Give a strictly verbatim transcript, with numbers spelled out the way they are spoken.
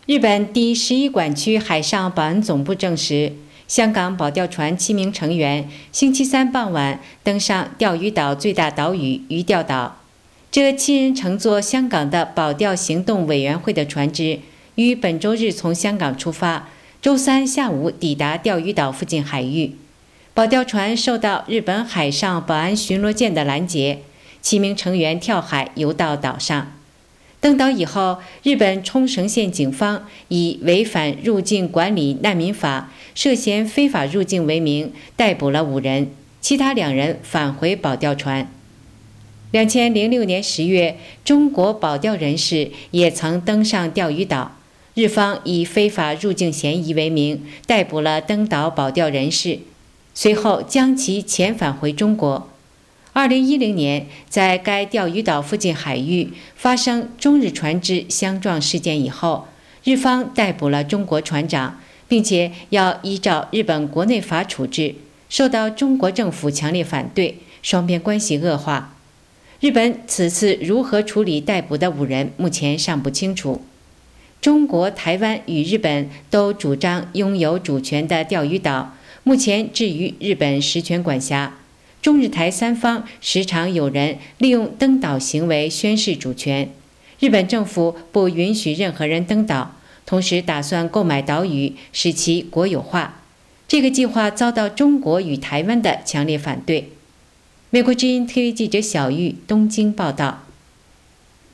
日本第十一管区海上保安总部证实，香港保钓船七名成员星期三傍晚登上钓鱼岛最大岛屿鱼钓岛。这七人乘坐香港的保钓行动委员会的船只，于本周日从香港出发，周三下午抵达钓鱼岛附近海域。保钓船受到日本海上保安巡逻舰的拦截，七名成员跳海游到岛上。登岛以后，日本冲绳县警方以违反入境管理难民法、涉嫌非法入境为名，逮捕了五人，其他两人返回保钓船。两千零六年十月，中国保钓人士也曾登上钓鱼岛，日方以非法入境嫌疑为名，逮捕了登岛保钓人士，随后将其遣返回中国。二零一零年，在该钓鱼岛附近海域发生中日船只相撞事件以后，日方逮捕了中国船长，并且要依照日本国内法处置，受到中国政府强烈反对，双边关系恶化。日本此次如何处理逮捕的五人，目前尚不清楚。中国、台湾与日本都主张拥有主权的钓鱼岛，目前置于日本实权管辖。中日台三方时常有人利用登岛行为宣示主权。日本政府不允许任何人登岛，同时打算购买岛屿，使其国有化。这个计划遭到中国与台湾的强烈反对。美国之音 T V 记者小玉东京报道。